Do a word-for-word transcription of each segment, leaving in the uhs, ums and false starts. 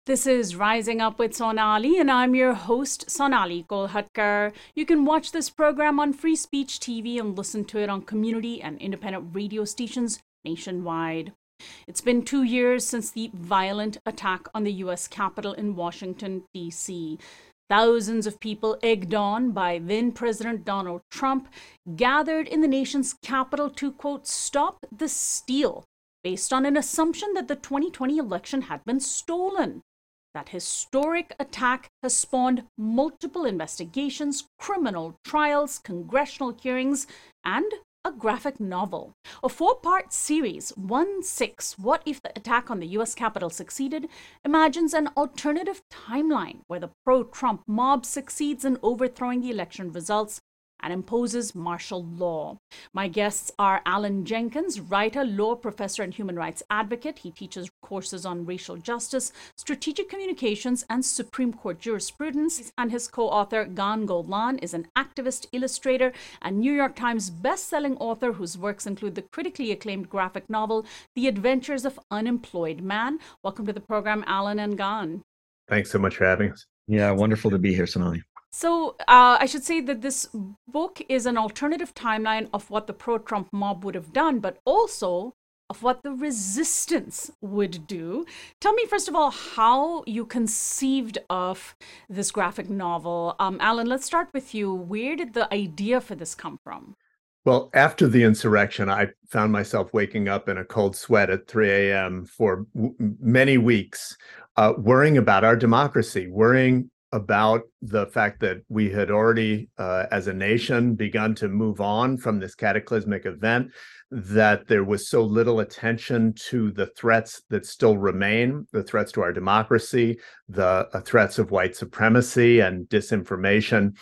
This is Rising Up with Sonali, and I'm your host, Sonali Kolhatkar. You can watch this program on Free Speech T V and listen to it on community and independent radio stations nationwide. It's been two years since the violent attack on the U S Capitol in Washington, D C Thousands of people, egged on by then President Donald Trump, gathered in the nation's capital to, quote, stop the steal, based on an assumption that the twenty twenty election had been stolen. That historic attack has spawned multiple investigations, criminal trials, congressional hearings, and a graphic novel. A four-part series, One Six, What If the Attack on the U S Capitol Succeeded, imagines an alternative timeline where the pro-Trump mob succeeds in overthrowing the election results and imposes martial law. My guests are Alan Jenkins, writer, law professor, and human rights advocate. He teaches courses on racial justice, strategic communications, and Supreme Court jurisprudence. And his co-author, Gaan Golan, is an activist, illustrator, and New York Times best-selling author whose works include the critically acclaimed graphic novel, The Adventures of Unemployed Man. Welcome to the program, Alan and Gaan. Thanks so much for having us. Yeah, wonderful to be here, Sonali. So uh, I should say that this book is an alternative timeline of what the pro-Trump mob would have done, but also of what the resistance would do. Tell me, first of all, how you conceived of this graphic novel. Um, Alan, let's start with you. Where did the idea for this come from? Well, after the insurrection, I found myself waking up in a cold sweat at three a.m. for w- many weeks, uh, worrying about our democracy, worrying about the fact that we had already, uh, as a nation, begun to move on from this cataclysmic event, that there was so little attention to the threats that still remain, the threats to our democracy, the uh, threats of white supremacy and disinformation.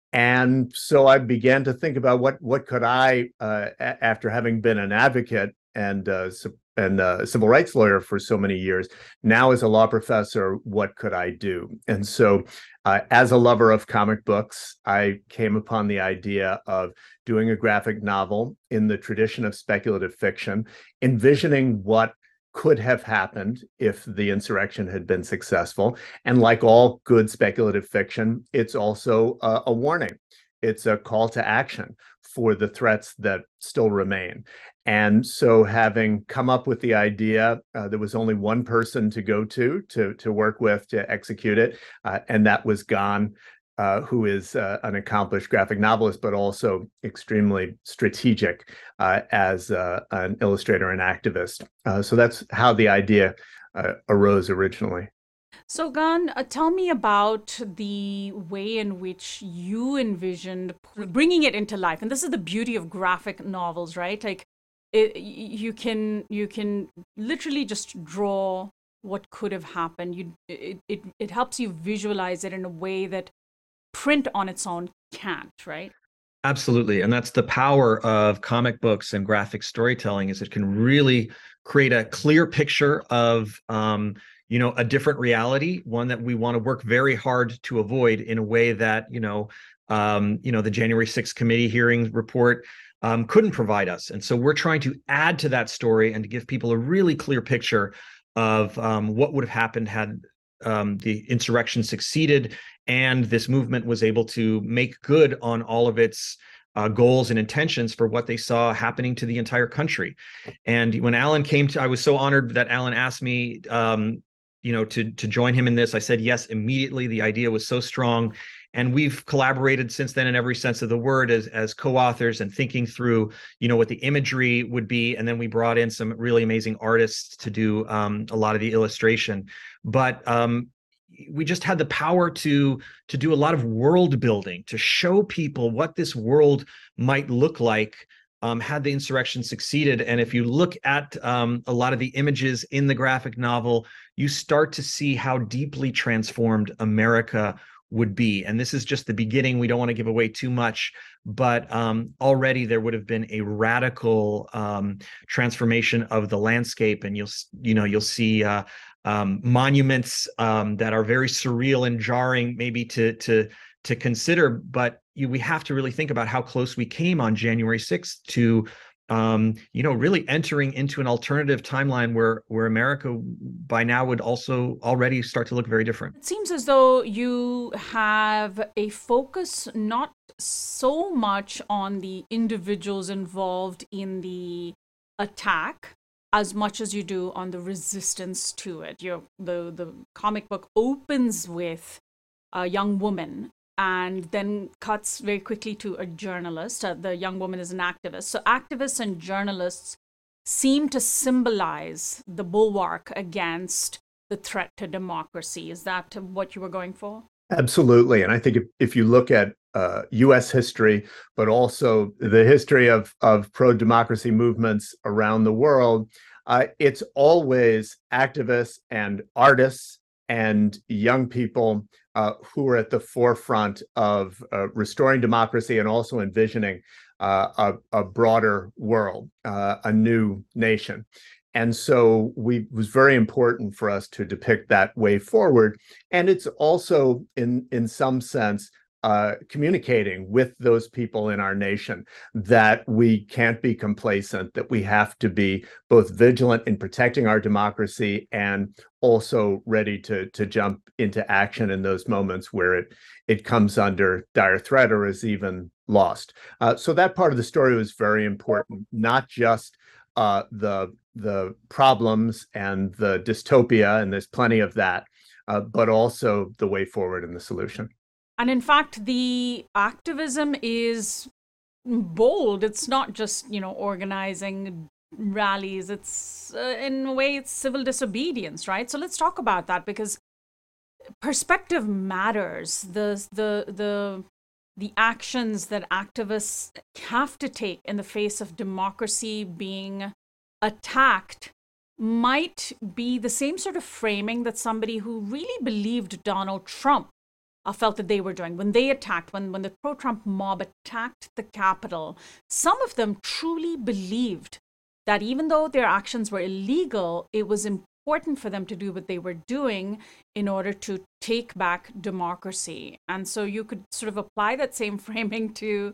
And so I began to think about what what could I, uh, a- after having been an advocate and uh, su- and a civil rights lawyer for so many years, now as a law professor, what could I do? And so uh, as a lover of comic books, I came upon the idea of doing a graphic novel in the tradition of speculative fiction, envisioning what could have happened if the insurrection had been successful. And like all good speculative fiction, it's also a, a warning. It's a call to action for the threats that still remain. And so having come up with the idea, uh, there was only one person to go to, to, to work with, to execute it. Uh, and that was Gaan, uh, who is uh, an accomplished graphic novelist, but also extremely strategic uh, as uh, an illustrator and activist. Uh, so that's how the idea uh, arose originally. So, Gaan, uh, tell me about the way in which you envisioned bringing it into life. And this is the beauty of graphic novels, right? Like, it, you can you can literally just draw what could have happened. You it, it it helps you visualize it in a way that print on its own can't, right? Absolutely. And that's the power of comic books and graphic storytelling, is it can really create a clear picture of um, you know, a different reality, one that we want to work very hard to avoid in a way that, you know, um, you know, the January sixth committee hearing report um, couldn't provide us. And so we're trying to add to that story and to give people a really clear picture of um, what would have happened had um, the insurrection succeeded and this movement was able to make good on all of its uh, goals and intentions for what they saw happening to the entire country. And when Alan came to, I was so honored that Alan asked me, um, you know, to to join him in this. I said yes immediately. The idea was so strong. And we've collaborated since then in every sense of the word as, as co-authors and thinking through, you know, what the imagery would be. And then we brought in some really amazing artists to do um, a lot of the illustration. But um, we just had the power to, to do a lot of world building, to show people what this world might look like um, had the insurrection succeeded. And if you look at um, a lot of the images in the graphic novel, you start to see how deeply transformed America would be. And this is just the beginning. We don't want to give away too much, but um, already there would have been a radical um, transformation of the landscape. And you'll, you know, you'll see uh, um, monuments um, that are very surreal and jarring, maybe to to to consider. But you, we have to really think about how close we came on January sixth to um, you know, really entering into an alternative timeline where where America by now would also already start to look very different. It seems as though you have a focus not so much on the individuals involved in the attack as much as you do on the resistance to it. Your the the comic book opens with a young woman and then cuts very quickly to a journalist. Uh, the young woman is an activist. So activists and journalists seem to symbolize the bulwark against the threat to democracy. Is that what you were going for? Absolutely. And I think if, if you look at uh, U S history, but also the history of, of pro-democracy movements around the world, uh, it's always activists and artists and young people uh, who are at the forefront of uh, restoring democracy and also envisioning uh, a, a broader world, uh, a new nation. And so we, it was very important for us to depict that way forward. And it's also, in, in some sense, uh, communicating with those people in our nation that we can't be complacent, that we have to be both vigilant in protecting our democracy and also ready to, to jump into action in those moments where it, it comes under dire threat or is even lost. Uh, so that part of the story was very important, not just uh, the the problems and the dystopia, and there's plenty of that, uh, but also the way forward and the solution. And in fact, the activism is bold. It's not just, you know, organizing rallies. It's, uh, in a way, it's civil disobedience, right? So let's talk about that, because perspective matters. The, the, the, the actions that activists have to take in the face of democracy being attacked might be the same sort of framing that somebody who really believed Donald Trump uh, felt that they were doing when they attacked, when, when the pro-Trump mob attacked the Capitol. Some of them truly believed that even though their actions were illegal, it was important for them to do what they were doing in order to take back democracy. And so you could sort of apply that same framing to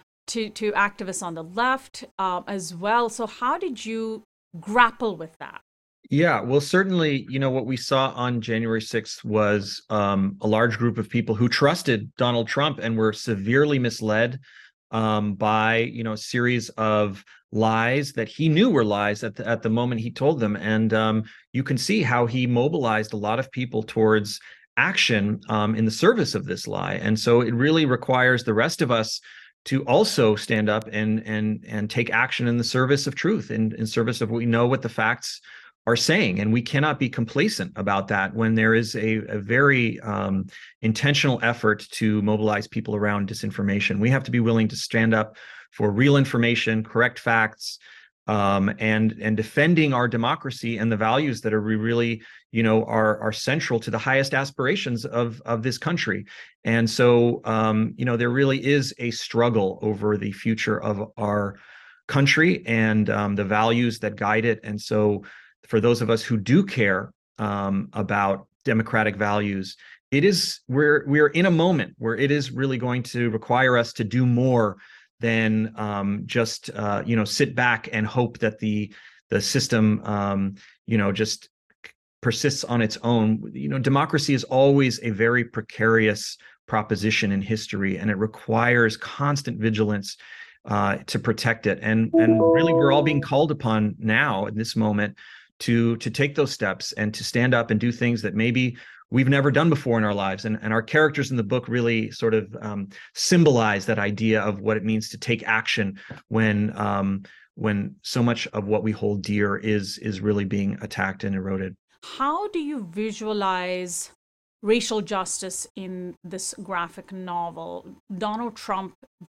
to to activists on the left um, as well. So how did you grapple with that? Yeah, well, certainly, you know, what we saw on January sixth was um, a large group of people who trusted Donald Trump and were severely misled um, by, you know, a series of lies that he knew were lies at the, at the moment he told them. And um, you can see how he mobilized a lot of people towards action um, in the service of this lie. And so it really requires the rest of us to also stand up and and and take action in the service of truth, in, in service of what we know what the facts are saying. And we cannot be complacent about that when there is a, a very um, intentional effort to mobilize people around disinformation. We have to be willing to stand up for real information, correct facts, um, and and defending our democracy and the values that are really, you know, are are central to the highest aspirations of of this country. And so, um, you know, there really is a struggle over the future of our country and um, the values that guide it. And so, for those of us who do care um, about democratic values, it is we're we're in a moment where it is really going to require us to do more than um, just uh, you know sit back and hope that the the system um, you know just persists on its own. You know, democracy is always a very precarious proposition in history, and it requires constant vigilance uh, to protect it. And and really, we're all being called upon now in this moment to to take those steps and to stand up and do things that maybe we've never done before in our lives. And, and our characters in the book really sort of um, symbolize that idea of what it means to take action when um, when so much of what we hold dear is is really being attacked and eroded. How do you visualize racial justice in this graphic novel? Donald Trump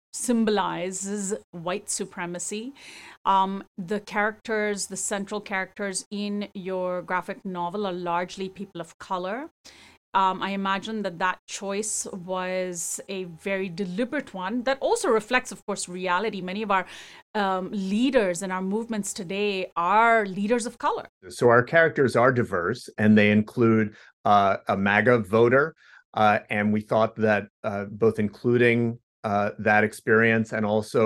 symbolizes white supremacy. Um, the characters, the central characters in your graphic novel are largely people of color. Um, I imagine that that choice was a very deliberate one that also reflects, of course, reality. Many of our um, leaders in our movements today are leaders of color. So our characters are diverse, and they include uh, a MAGA voter. Uh, and we thought that uh, both including uh, that experience and also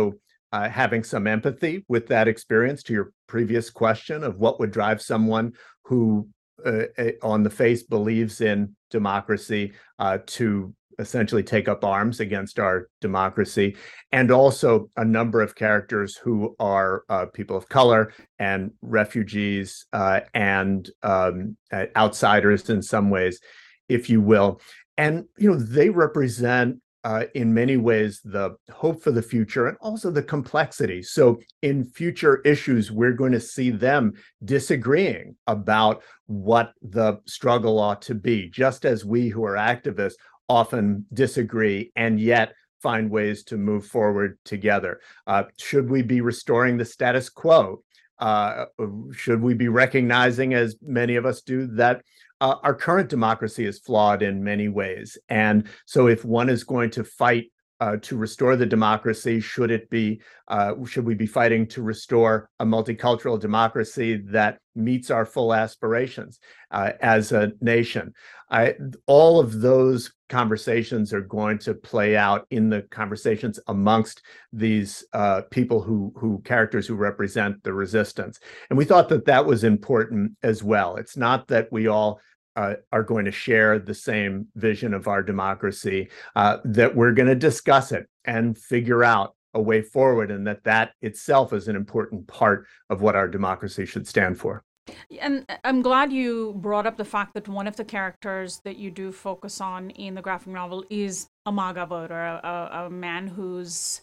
uh, having some empathy with that experience, to your previous question of what would drive someone who uh, on the face believes in democracy uh, to essentially take up arms against our democracy, and also a number of characters who are uh, people of color and refugees uh, and um, outsiders in some ways, if you will. And, you know, they represent Uh, in many ways, the hope for the future and also the complexity. So in future issues, we're going to see them disagreeing about what the struggle ought to be, just as we who are activists often disagree and yet find ways to move forward together. Uh, should we be restoring the status quo? Uh, should we be recognizing, as many of us do, that Uh, our current democracy is flawed in many ways? And so if one is going to fight uh, to restore the democracy, should it be, uh, should we be fighting to restore a multicultural democracy that meets our full aspirations uh, as a nation? I, all of those conversations are going to play out in the conversations amongst these uh, people who, who characters who represent the resistance. And we thought that that was important as well. It's not that we all Uh, are going to share the same vision of our democracy, uh, that we're going to discuss it and figure out a way forward, and that that itself is an important part of what our democracy should stand for. And I'm glad you brought up the fact that one of the characters that you do focus on in the graphic novel is a MAGA voter, a, a man whose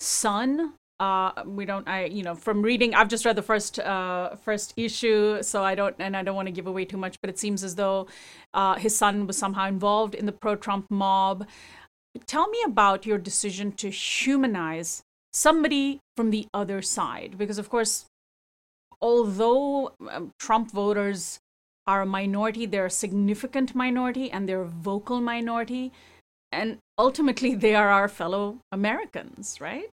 son, Uh, we don't, I, you know, from reading, I've just read the first, uh, first issue, so I don't, and I don't want to give away too much, but it seems as though uh, his son was somehow involved in the pro-Trump mob. Tell me about your decision to humanize somebody from the other side, because of course, although um, Trump voters are a minority, they're a significant minority and they're a vocal minority, and ultimately they are our fellow Americans, right?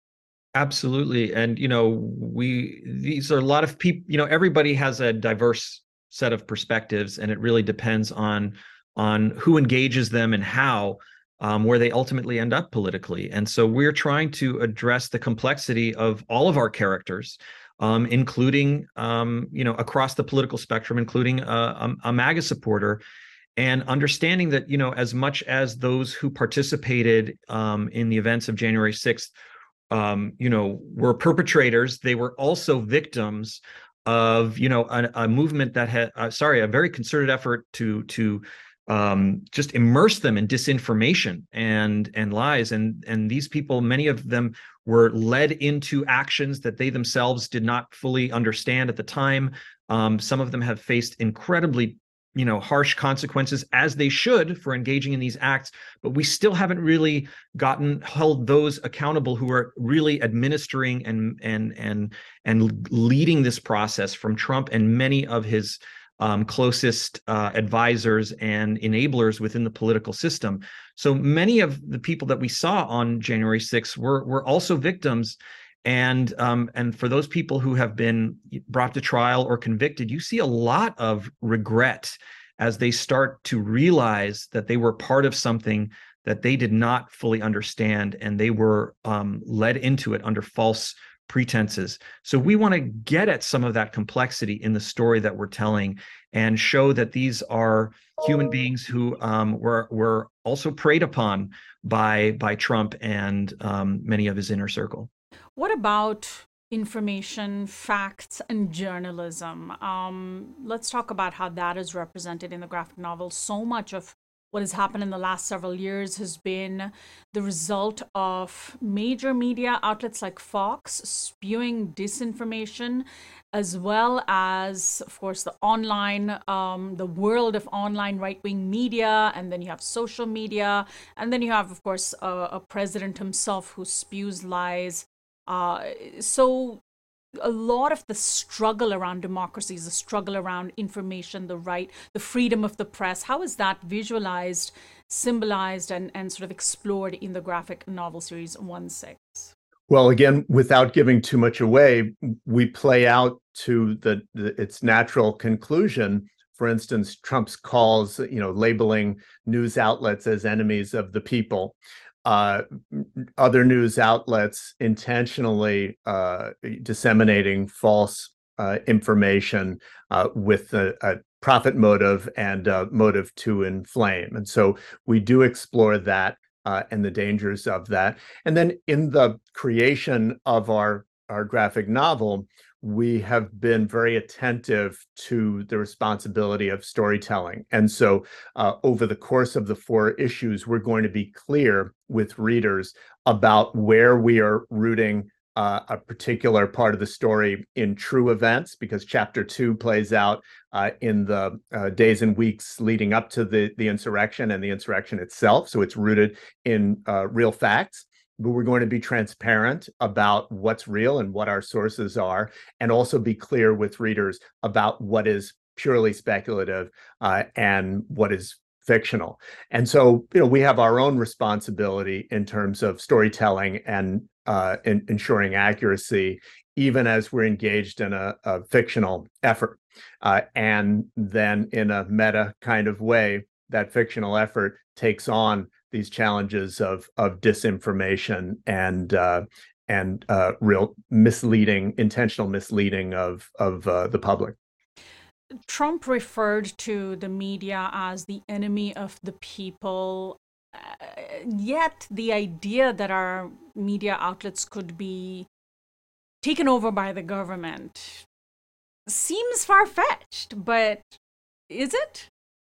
Absolutely. And, you know, we, these are a lot of people, you know, everybody has a diverse set of perspectives, and it really depends on, on who engages them and how, um, where they ultimately end up politically. And so we're trying to address the complexity of all of our characters, um, including, um, you know, across the political spectrum, including a, a, a MAGA supporter, and understanding that, you know, as much as those who participated um, in the events of January sixth Um, you know, were perpetrators, they were also victims of, you know, a, a movement that had, uh, sorry, a very concerted effort to to um, just immerse them in disinformation and and lies. And and these people, many of them were led into actions that they themselves did not fully understand at the time. Um, some of them have faced incredibly, you know, harsh consequences, as they should, for engaging in these acts, but we still haven't really gotten held those accountable who are really administering and and and and leading this process, from Trump and many of his um, closest uh, advisors and enablers within the political system. So many of the people that we saw on January sixth were were also victims. And um, and for those people who have been brought to trial or convicted, you see a lot of regret as they start to realize that they were part of something that they did not fully understand, and they were um, led into it under false pretenses. So we want to get at some of that complexity in the story that we're telling, and show that these are human beings who um, were were also preyed upon by by Trump and um, many of his inner circle. What about information, facts, and journalism? Um, let's talk about how that is represented in the graphic novel. So much of what has happened in the last several years has been the result of major media outlets like Fox spewing disinformation, as well as, of course, the online, um, the world of online right-wing media, and then you have social media, and then you have, of course, a, a president himself who spews lies. Uh, so a lot of the struggle around democracy is the struggle around information, the right, the freedom of the press. How is that visualized, symbolized, and, and sort of explored in the graphic novel series one six? Well, again, without giving too much away, we play out to the, the its natural conclusion. For instance, Trump's calls, you know, labeling news outlets as enemies of the people. uh, other news outlets intentionally uh, disseminating false uh, information uh, with a, a profit motive and a motive to inflame. And so we do explore that uh, and the dangers of that. And then in the creation of our, our graphic novel, we have been very attentive to the responsibility of storytelling. And so uh, over the course of the four issues, we're going to be clear with readers about where we are rooting uh, a particular part of the story in true events, because chapter two plays out uh, in the uh, days and weeks leading up to the, the insurrection and the insurrection itself. So it's rooted in uh, real facts. But we're going to be transparent about what's real and what our sources are, and also be clear with readers about what is purely speculative uh, and what is fictional. And so, you know, we have our own responsibility in terms of storytelling and uh, in, ensuring accuracy, even as we're engaged in a, a fictional effort. Uh, and then in a meta kind of way, that fictional effort takes on these challenges of of disinformation and uh, and uh, real misleading, intentional misleading of of uh, the public. Trump referred to the media as the enemy of the people. Uh, yet the idea that our media outlets could be taken over by the government seems far-fetched, but is it?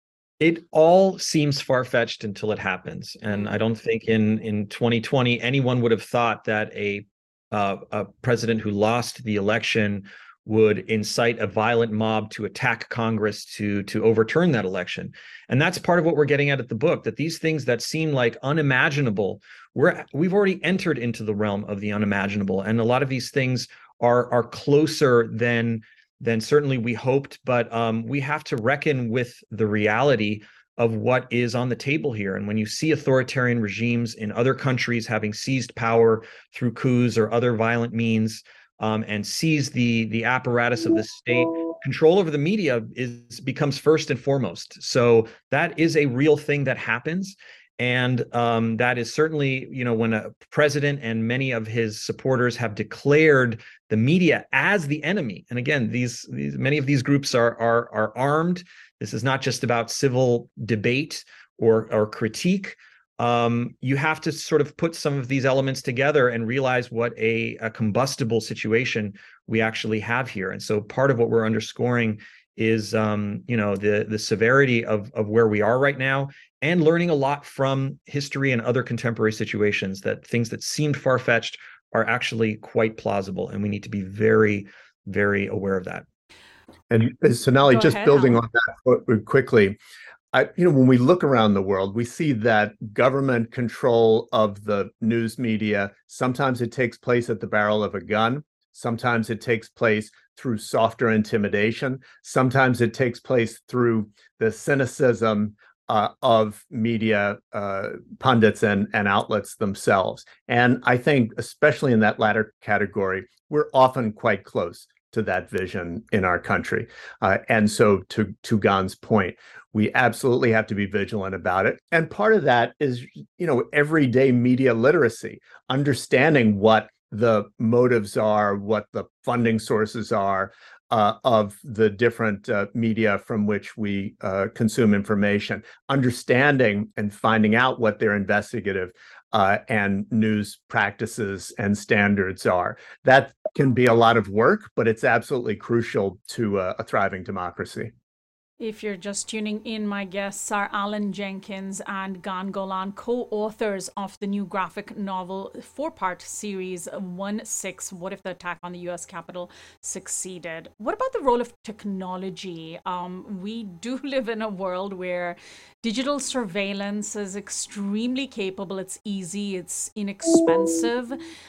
It all seems far-fetched until it happens. And I don't think in, in twenty twenty, anyone would have thought that a, uh, a president who lost the election would incite a violent mob to attack Congress to, to overturn that election. And that's part of what we're getting at at the book, that these things that seem like unimaginable, we're, we've already entered into the realm of the unimaginable. And a lot of these things are, are closer than than certainly we hoped, but um, we have to reckon with the reality of what is on the table here. And when you see authoritarian regimes in other countries having seized power through coups or other violent means, um, and seize the the apparatus of the state, control over the media is becomes first and foremost. So that is a real thing that happens. And um, that is certainly, you know, when a president and many of his supporters have declared the media as the enemy. And again, these, these many of these groups are are are armed. This is not just about civil debate or or critique. Um, you have to sort of put some of these elements together and realize what a, a combustible situation we actually have here. And so part of what we're underscoring is, um, you know, the the severity of of where we are right now, and learning a lot from history and other contemporary situations, that things that seemed far-fetched are actually quite plausible, and we need to be very, very aware of that. And Sonali, Go just ahead, building Alan. on that quickly, I, you know, when we look around the world, we see that government control of the news media, sometimes it takes place at the barrel of a gun. Sometimes it takes place through softer intimidation. Sometimes it takes place through the cynicism uh, of media uh, pundits and, and outlets themselves. And I think, especially in that latter category, we're often quite close to that vision in our country. Uh, and so to, to Gan's point, we absolutely have to be vigilant about it. And part of that is, you know, everyday media literacy, understanding what the motives are, what the funding sources are uh, of the different uh, media from which we uh, consume information, understanding and finding out what their investigative uh, and news practices and standards are. That can be a lot of work, but it's absolutely crucial to a, a thriving democracy. If you're just tuning in, my guests are Alan Jenkins and Gan Golan, co-authors of the new graphic novel four-part series one six, What If the Attack on the U S Capitol Succeeded? What about the role of technology? Um, we do live in a world where digital surveillance is extremely capable. It's easy, it's inexpensive.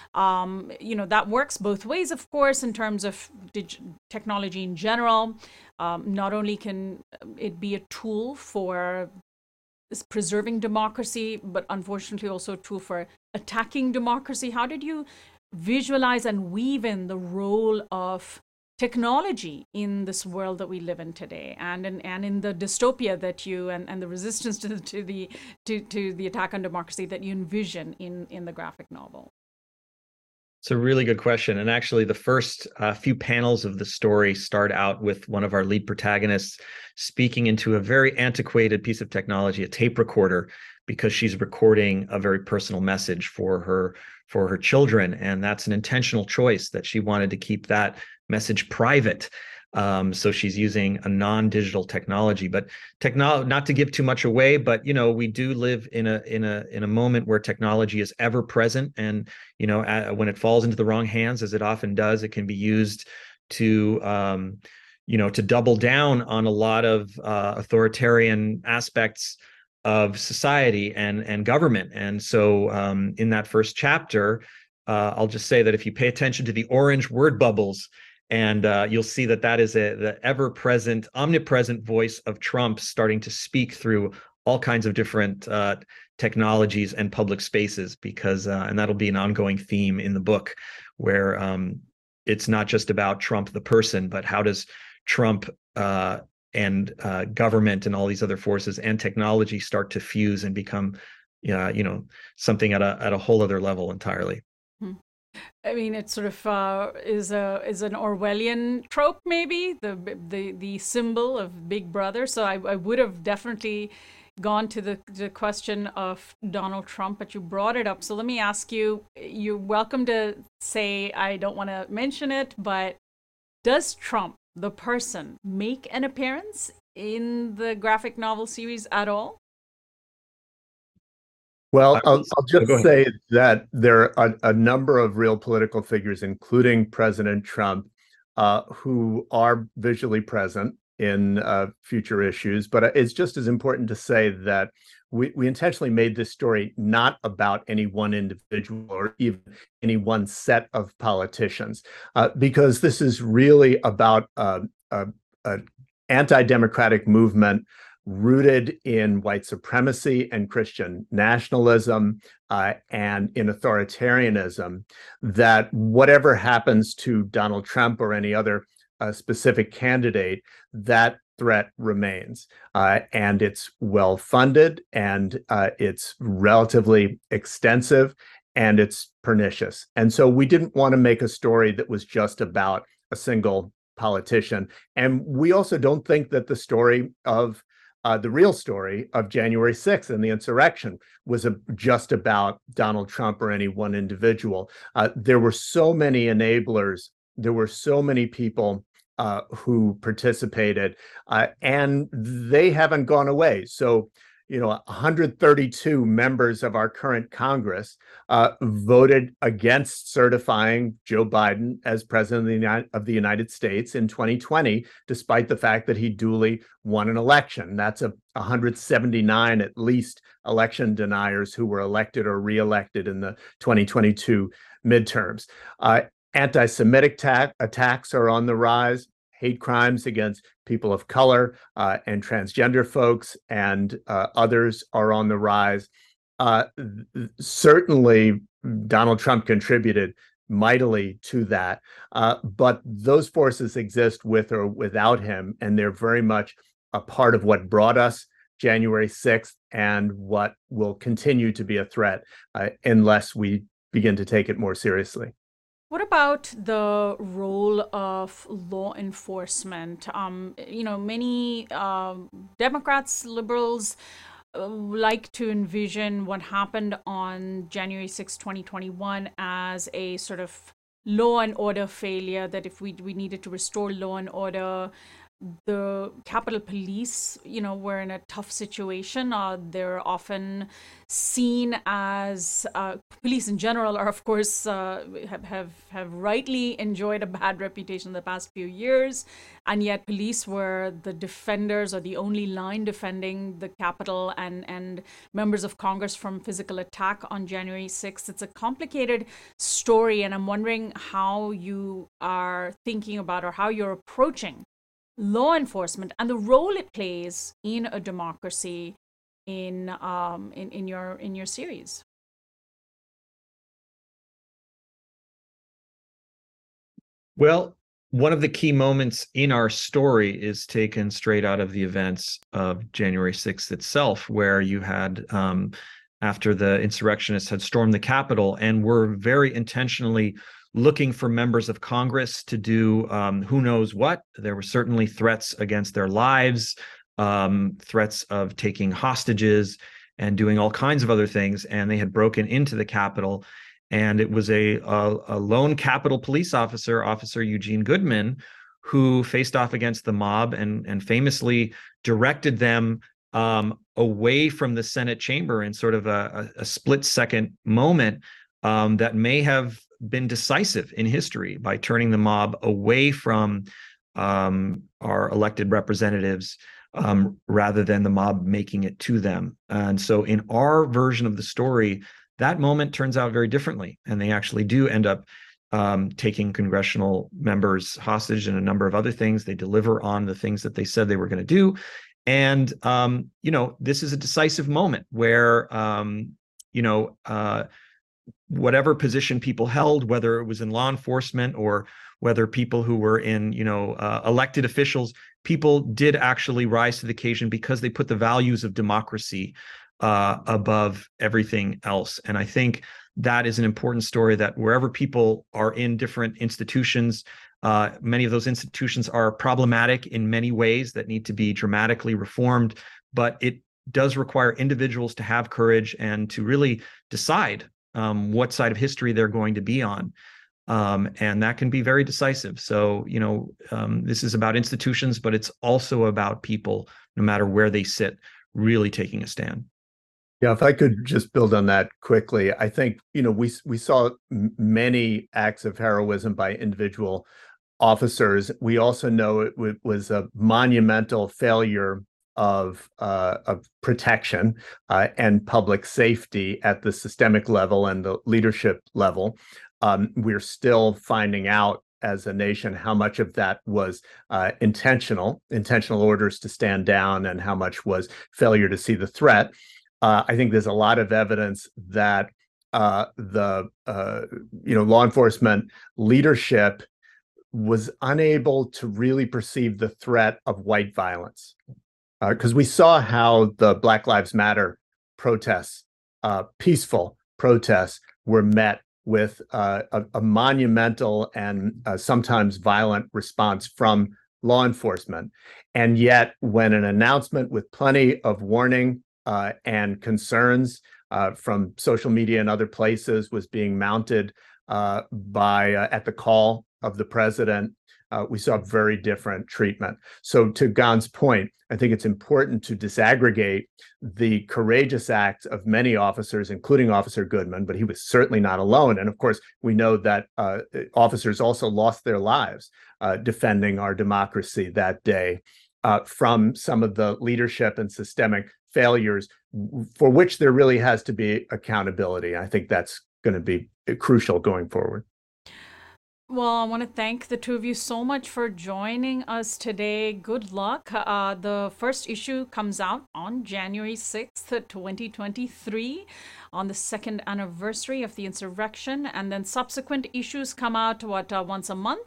Um, you know, that works both ways, of course, in terms of dig- technology in general. Um, not only can it be a tool for preserving democracy, but unfortunately also a tool for attacking democracy. How did you visualize and weave in the role of technology in this world that we live in today, and in, and in the dystopia that you and, and the resistance to the, to the to, to the attack on democracy that you envision in in the graphic novel? It's a really good question. And actually, the first uh, few panels of the story start out with one of our lead protagonists speaking into a very antiquated piece of technology, a tape recorder, because she's recording a very personal message for her for her children. And that's an intentional choice, that she wanted to keep that message private. Um, so she's using a non-digital technology, but technology, not to give too much away, but you know, we do live in a in a in a moment where technology is ever present, and you know, uh, when it falls into the wrong hands, as it often does, it can be used to um, you know, to double down on a lot of uh, authoritarian aspects of society and and government. And so, um, in that first chapter, uh, I'll just say that if you pay attention to the orange word bubbles, and uh, you'll see that that is a, the ever-present, omnipresent voice of Trump starting to speak through all kinds of different uh, technologies and public spaces, because, uh, and that'll be an ongoing theme in the book, where um, it's not just about Trump the person, but how does Trump uh, and uh, government and all these other forces and technology start to fuse and become, uh, you know, something at a at a whole other level entirely. Hmm. I mean, it sort of uh, is a is an Orwellian trope, maybe the the the symbol of Big Brother. So I, I would have definitely gone to the the question of Donald Trump, but you brought it up. So let me ask you. You're welcome to say I don't want to mention it, but does Trump, the person, make an appearance in the graphic novel series at all? Well, I'll, I'll just oh, say that there are a, a number of real political figures, including President Trump, uh, who are visually present in uh, future issues. But it's just as important to say that we, we intentionally made this story not about any one individual or even any one set of politicians, uh, because this is really about uh, a, a anti-democratic movement rooted in white supremacy and Christian nationalism uh, and in authoritarianism, that whatever happens to Donald Trump or any other uh, specific candidate, that threat remains. Uh, and it's well funded, and uh, it's relatively extensive, and it's pernicious. And so we didn't want to make a story that was just about a single politician. And we also don't think that the story of Uh, the real story of January sixth and the insurrection was a, just about Donald Trump or any one individual. Uh, there were so many enablers. There were so many people uh, who participated, uh, and they haven't gone away. So, you know, one hundred thirty-two members of our current Congress uh, voted against certifying Joe Biden as president of the, United, of the United States in twenty twenty, despite the fact that he duly won an election. That's a one hundred seventy-nine at least election deniers who were elected or reelected in the twenty twenty-two midterms. Uh, anti-Semitic ta- attacks are on the rise. Hate crimes against people of color uh, and transgender folks and uh, others are on the rise. Uh, th- certainly, Donald Trump contributed mightily to that, uh, but those forces exist with or without him, and they're very much a part of what brought us January sixth and what will continue to be a threat uh, unless we begin to take it more seriously. What about the role of law enforcement? Um, you know, many um, Democrats, liberals uh, like to envision what happened on January sixth, twenty twenty-one as a sort of law and order failure, that if we, we needed to restore law and order, the Capitol Police, you know, were in a tough situation. Uh, they're often seen as uh, police in general are, of course, uh, have, have have rightly enjoyed a bad reputation in the past few years, and yet police were the defenders or the only line defending the Capitol and and members of Congress from physical attack on January sixth. It's a complicated story, and I'm wondering how you are thinking about or how you're approaching law enforcement and the role it plays in a democracy in um in, in your in your series. Well, one of the key moments in our story is taken straight out of the events of January sixth itself, where you had, um, after the insurrectionists had stormed the Capitol and were very intentionally looking for members of Congress to do um, who knows what. There were certainly threats against their lives, um, threats of taking hostages and doing all kinds of other things. And they had broken into the Capitol. And it was a, a, a lone Capitol police officer, Officer Eugene Goodman, who faced off against the mob and, and famously directed them um, away from the Senate chamber in sort of a, a, a split second moment um, that may have been decisive in history by turning the mob away from um, our elected representatives um, rather than the mob making it to them. And so in our version of the story, that moment turns out very differently, and they actually do end up um, taking congressional members hostage and a number of other things. They deliver on the things that they said they were going to do. And, um, you know, this is a decisive moment where, um, you know, uh, whatever position people held, whether it was in law enforcement or whether people who were in, you know, uh, elected officials, people did actually rise to the occasion because they put the values of democracy uh, above everything else. And I think that is an important story, that wherever people are in different institutions, uh, many of those institutions are problematic in many ways that need to be dramatically reformed, but it does require individuals to have courage and to really decide um, what side of history they're going to be on. Um, and that can be very decisive. So, you know, um, this is about institutions, but it's also about people, no matter where they sit, really taking a stand. Yeah, if I could just build on that quickly, I think, you know, we we saw m- many acts of heroism by individual officers. We also know it w- was a monumental failure of uh, of protection uh, and public safety at the systemic level and the leadership level. Um, we're still finding out as a nation how much of that was uh, intentional, intentional orders to stand down, and how much was failure to see the threat. Uh, I think there's a lot of evidence that uh, the uh, you know law enforcement leadership was unable to really perceive the threat of white violence, because uh, we saw how the Black Lives Matter protests, uh, peaceful protests, were met with uh, a, a monumental and uh, sometimes violent response from law enforcement. And yet, when an announcement with plenty of warning Uh, and concerns uh, from social media and other places was being mounted uh, by uh, at the call of the president, uh, we saw very different treatment. So to Gan's point, I think it's important to disaggregate the courageous acts of many officers, including Officer Goodman, but he was certainly not alone. And of course, we know that uh, officers also lost their lives uh, defending our democracy that day uh, from some of the leadership and systemic failures for which there really has to be accountability. I think that's going to be crucial going forward. Well, I want to thank the two of you so much for joining us today. Good luck. Uh, the first issue comes out on January sixth, twenty twenty-three, on the second anniversary of the insurrection. And then subsequent issues come out, what, uh, once a month?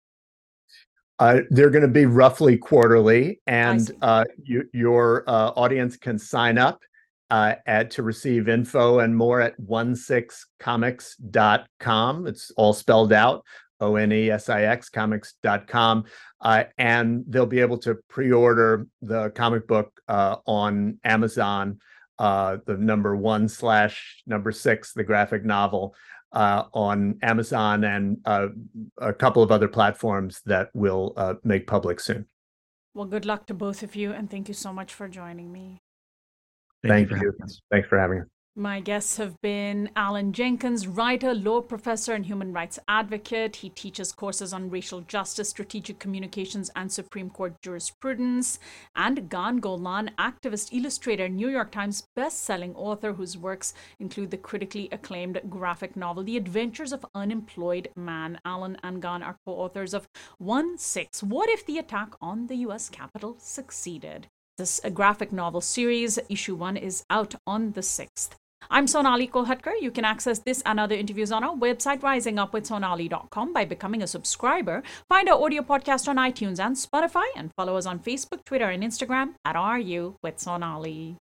Uh, they're going to be roughly quarterly, and uh, you, your uh, audience can sign up uh, at, to receive info and more at one six comics dot com. It's all spelled out, O N E S I X, comics dot com. Uh, and they'll be able to pre-order the comic book uh, on Amazon, uh, the number one slash number six, the graphic novel, Uh, on Amazon, and uh, a couple of other platforms that will uh, make public soon. Well, good luck to both of you, and thank you so much for joining me. Thank, thank you. you. Thanks for having us. My guests have been Alan Jenkins, writer, law professor, and human rights advocate. He teaches courses on racial justice, strategic communications, and Supreme Court jurisprudence. And Gan Golan, activist, illustrator, New York Times best-selling author, whose works include the critically acclaimed graphic novel, The Adventures of Unemployed Man. Alan and Gan are co-authors of one six, What If the Attack on the U S Capitol Succeeded? This a graphic novel series. Issue one is out on the sixth. I'm Sonali Kolhatkar. You can access this and other interviews on our website, rising up with sonali dot com, by becoming a subscriber. Find our audio podcast on iTunes and Spotify, and follow us on Facebook, Twitter, and Instagram at R U with Sonali.